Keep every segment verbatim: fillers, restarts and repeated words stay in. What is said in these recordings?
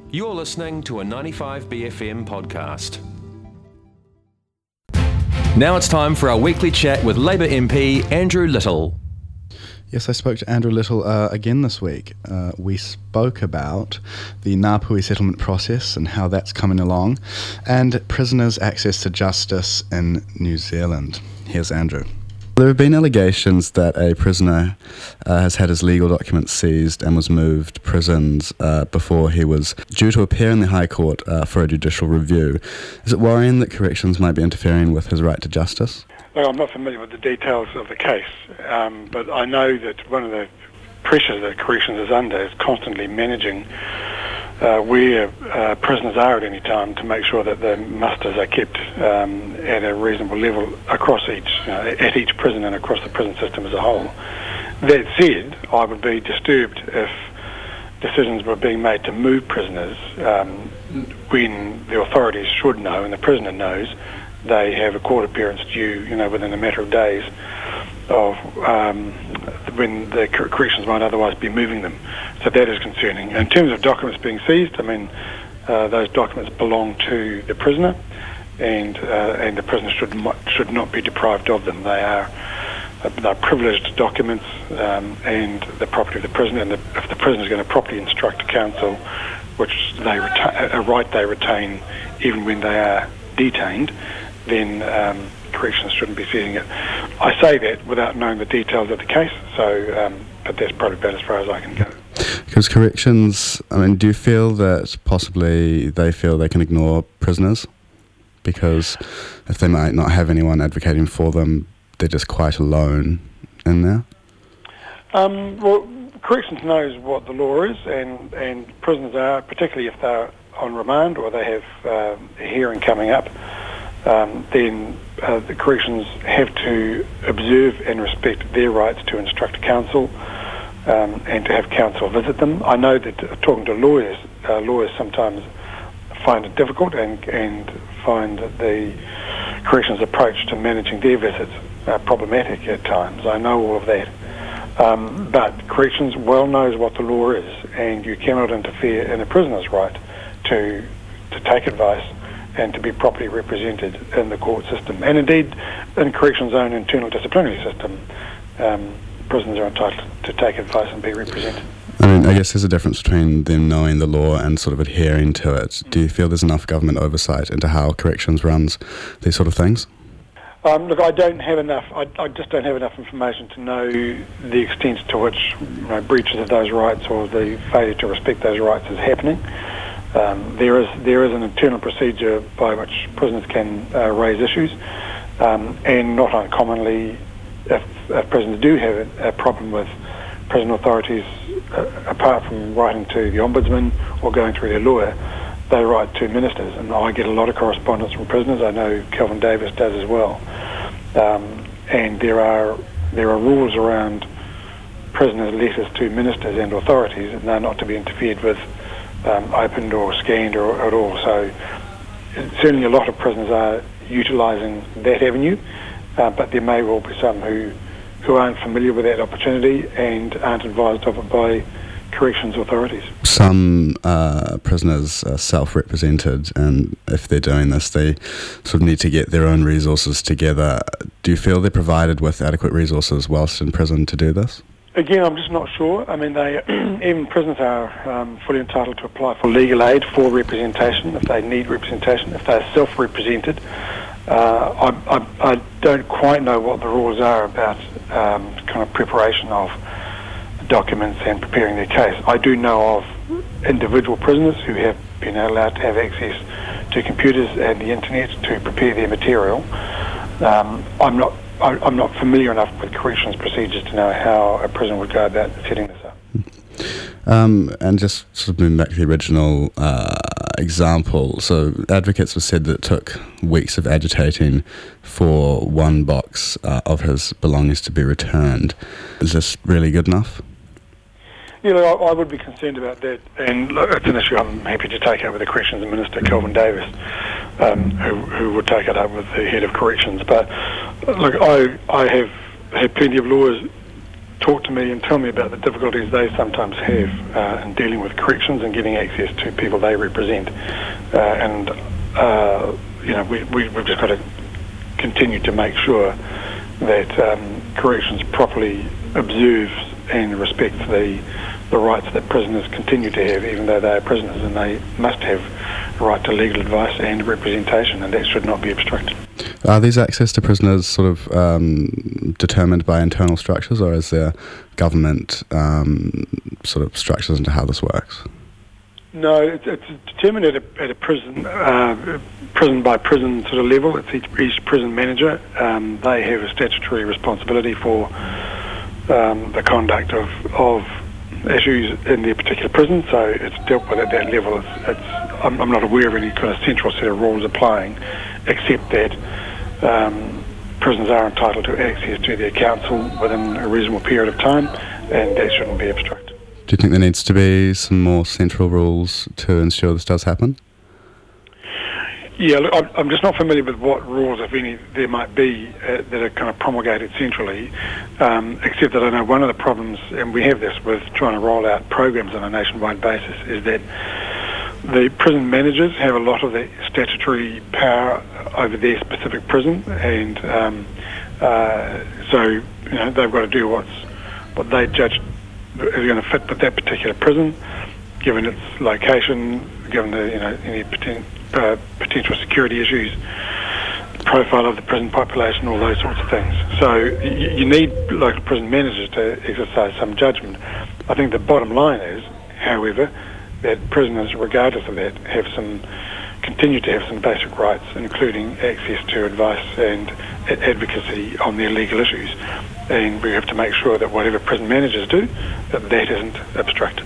You're listening to a ninety-five B F M podcast. Now it's time for our weekly chat with Labour M P Andrew Little. Yes, I spoke to Andrew Little uh, again this week. Uh, we spoke about the Ngāpuhi settlement process and how that's coming along, and prisoners' access to justice in New Zealand. Here's Andrew. There have been allegations that a prisoner uh, has had his legal documents seized and was moved prisons uh, before he was due to appear in the High Court uh, for a judicial review. Is it worrying that corrections might be interfering with his right to justice? Well, I'm not familiar with the details of the case, um, but I know that one of the pressures that corrections is under is constantly managing uh, where uh, prisoners are at any time to make sure that the musters are kept um, at a reasonable level across each, you know, at each prison and across the prison system as a whole. That said, I would be disturbed if decisions were being made to move prisoners um, when the authorities should know and the prisoner knows they have a court appearance due, you know, within a matter of days of um, when the corrections might otherwise be moving them. So that is concerning. In terms of documents being seized, I mean, uh, those documents belong to the prisoner, and uh, and the prisoner should should not be deprived of them. They are uh, they're privileged documents um, and the property of the prisoner. And the, if the prisoner is going to properly instruct counsel, which they reta- a right they retain even when they are detained, then um, corrections shouldn't be seizing it. I say that without knowing the details of the case, so um, but that's probably about as far as I can go. Because corrections, I mean, do you feel that possibly they feel they can ignore prisoners? Because if they might not have anyone advocating for them, they're just quite alone in there? Um, well, corrections knows what the law is, and, and prisoners are, particularly if they're on remand or they have uh, a hearing coming up, Um, then uh, the corrections have to observe and respect their rights to instruct counsel um, and to have counsel visit them. I know that uh, talking to lawyers, uh, lawyers sometimes find it difficult and, and find that the corrections approach to managing their visits uh, problematic at times. I know all of that. Um, but corrections well knows what the law is, and you cannot interfere in a prisoner's right to to take advice and to be properly represented in the court system. And indeed, in corrections' own internal disciplinary system, um, prisoners are entitled to take advice and be represented. I mean, I guess there's a difference between them knowing the law and sort of adhering to it. Do you feel there's enough government oversight into how corrections runs these sort of things? Um, look, I don't have enough, I, I just don't have enough information to know the extent to which, you know, breaches of those rights or the failure to respect those rights is happening. Um, there is there is an internal procedure by which prisoners can uh, raise issues, um, and not uncommonly, if, if prisoners do have a, a problem with prison authorities, uh, apart from writing to the Ombudsman or going through their lawyer, they write to ministers, and I get a lot of correspondence from prisoners. I know Kelvin Davis does as well, um, and there are there are rules around prisoners' letters to ministers and authorities, and they're not to be interfered with, Um, opened or scanned or at all. So certainly a lot of prisoners are utilising that avenue, uh, but there may well be some who who aren't familiar with that opportunity and aren't advised of it by corrections authorities. Some uh, prisoners are self-represented, and if they're doing this, they sort of need to get their own resources together. Do you feel they're provided with adequate resources whilst in prison to do this? Again, I'm just not sure. I mean, they even prisoners are um, fully entitled to apply for legal aid for representation if they need representation, if they're self-represented. Uh, I, I, I don't quite know what the rules are about um, kind of preparation of documents and preparing their case. I do know of individual prisoners who have been allowed to have access to computers and the internet to prepare their material. Um, I'm not I, I'm not familiar enough with corrections procedures to know how a prison would go about setting this up. Um, and just sort of moving back to the original uh, example, so advocates have said that it took weeks of agitating for one box uh, of his belongings to be returned. Is this really good enough? Yeah, look, I, I would be concerned about that, and look, it's an issue I'm happy to take up with the Corrections Minister, Kelvin Davis, um, who, who would take it up with the head of corrections. But look, I I have had plenty of lawyers talk to me and tell me about the difficulties they sometimes have uh, in dealing with corrections and getting access to people they represent. Uh, and, uh, you know, we, we, we've just got to continue to make sure that um, corrections properly observes and respects the the rights that prisoners continue to have, even though they are prisoners, and they must have a right to legal advice and representation, and that should not be obstructed. Are these access to prisoners sort of um, determined by internal structures, or is there government um, sort of structures into how this works? No, it's, it's determined at a, at a prison, uh, prison by prison sort of level. It's each, each prison manager. Um, they have a statutory responsibility for um, the conduct of, of issues in their particular prison, so it's dealt with at that level. It's, it's, I'm, I'm not aware of any kind of central set of rules applying, except that um, prisoners are entitled to access to their counsel within a reasonable period of time, and that shouldn't be obstructed. Do you think there needs to be some more central rules to ensure this does happen? Yeah, look, I'm, I'm just not familiar with what rules, if any, there might be uh, that are kind of promulgated centrally, um, except that I know one of the problems, and we have this with trying to roll out programs on a nationwide basis, is that the prison managers have a lot of the statutory power over their specific prison, and um, uh, so you know they've got to do what's what they judge is going to fit with that particular prison, given its location, given the you know any poten- uh, potential security issues, the profile of the prison population, all those sorts of things. So you, you need local prison managers to exercise some judgment. I think the bottom line is, however, that prisoners, regardless of that, have some continue to have some basic rights, including access to advice and advocacy on their legal issues. And we have to make sure that whatever prison managers do, that that isn't obstructed.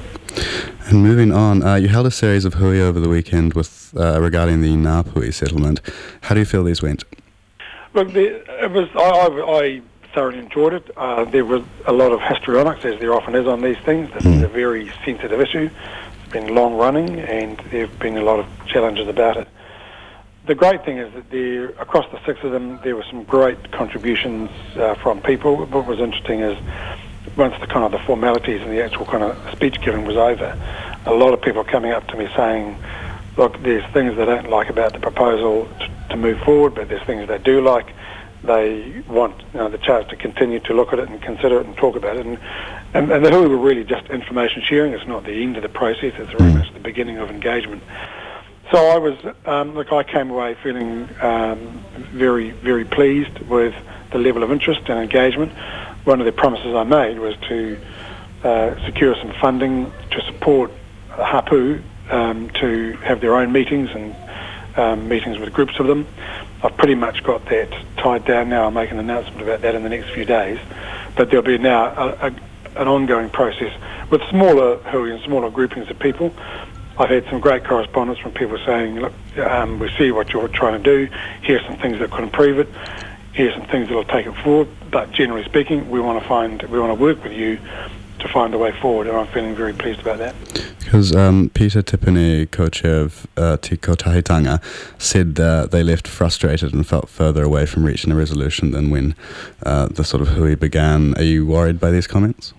And moving on, uh, you held a series of hui over the weekend with uh, regarding the Ngāpuhi settlement. How do you feel these went? Look, there, it was. I, I, I thoroughly enjoyed it. Uh, there was a lot of histrionics, as there often is on these things. This mm. is a very sensitive issue. It's been long running, and there have been a lot of challenges about it. The great thing is that there, across the six of them, there were some great contributions uh, from people. What was interesting is, once the kind of the formalities and the actual kind of speech giving was over, a lot of people coming up to me saying, look, there's things they don't like about the proposal to, to move forward, but there's things they do like. They want you know, the chance to continue to look at it and consider it and talk about it. And, and, and the hui were really just information sharing. It's not the end of the process. It's very much the beginning of engagement. So I was, um, look, I came away feeling um, very, very pleased with the level of interest and engagement. One of the promises I made was to uh, secure some funding to support Hapu um, to have their own meetings and um, meetings with groups of them. I've pretty much got that tied down now. I'll make an announcement about that in the next few days. But there'll be now a, a, an ongoing process with smaller hui and smaller groupings of people. I've had some great correspondence from people saying, look, um, we see what you're trying to do. Here's some things that could improve it. Here's some things that will take it forward. But generally speaking, we want to find, we want to work with you to find a way forward, and I'm feeling very pleased about that. Because um, Peter Tipene, co-chair of uh, Te Kotahitanga, said uh, they left frustrated and felt further away from reaching a resolution than when uh, the sort of hui began. Are you worried by these comments?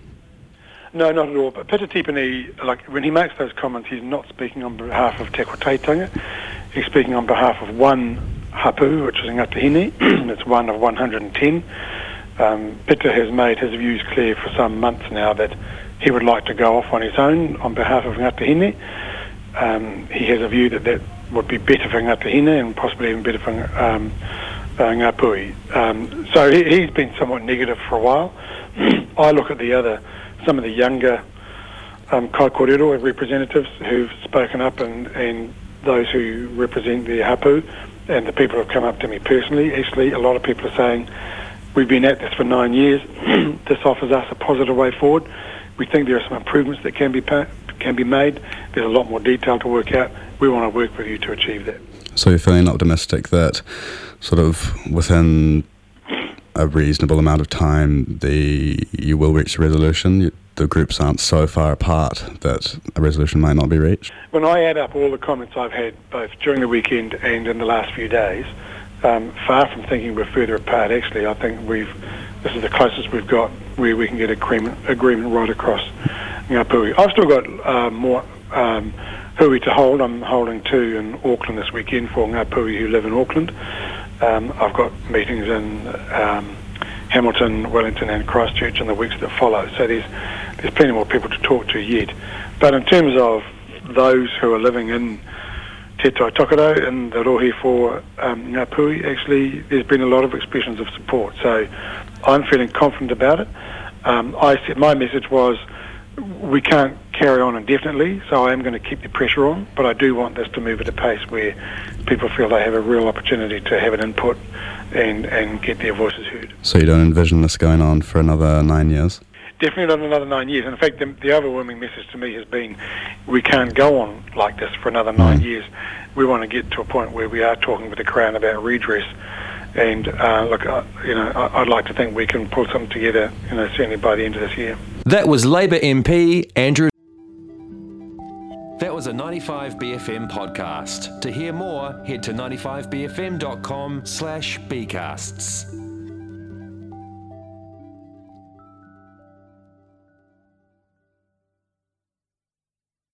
No, not at all. But Peter Tipene, like when he makes those comments, he's not speaking on behalf of Te Kotahitanga. He's speaking on behalf of one hapu, which is Ngāpuhi. It's one of one hundred ten. Um, Peter has made his views clear for some months now that he would like to go off on his own on behalf of Ngāpuhi. Um, he has a view that that would be better for Ngāpuhi and possibly even better for um, uh, Ngāpuhi. Um, so he, he's been somewhat negative for a while. I look at the other, some of the younger um, kai kōrero representatives who've spoken up, and, and those who represent the hapu, and the people who have come up to me personally. Actually, a lot of people are saying, we've been at this for nine years. This offers us a positive way forward. We think there are some improvements that can be pa- can be made. There's a lot more detail to work out. We want to work with you to achieve that. So you're feeling optimistic that sort of within a reasonable amount of time the you will reach a resolution? You, the groups aren't so far apart that a resolution might not be reached? When I add up all the comments I've had both during the weekend and in the last few days, um, far from thinking we're further apart, actually, I think we've this is the closest we've got where we can get agreement agreement right across Ngāpuhi. I've still got uh, more um, hui to hold. I'm holding two in Auckland this weekend for Ngāpuhi who live in Auckland. Um, I've got meetings in um, Hamilton, Wellington and Christchurch in the weeks that follow. So there's there's plenty more people to talk to yet. But in terms of those who are living in Te Tai Tokerau and the rohe for um, Ngāpuhi, actually there's been a lot of expressions of support. So I'm feeling confident about it. Um, I said my message was we can't carry on indefinitely, so I am going to keep the pressure on, but I do want this to move at a pace where people feel they have a real opportunity to have an input and, and get their voices heard. So you don't envision this going on for another nine years? Definitely not another nine years. In fact, the, the overwhelming message to me has been we can't go on like this for another nine mm. years. We want to get to a point where we are talking with the Crown about redress. And uh, look, uh, you know, I, I'd like to think we can pull something together, you know, certainly by the end of this year. That was Labour M P Andrew. That was a ninety-five B F M podcast. To hear more, head to ninety-five b f m dot com slash bcasts.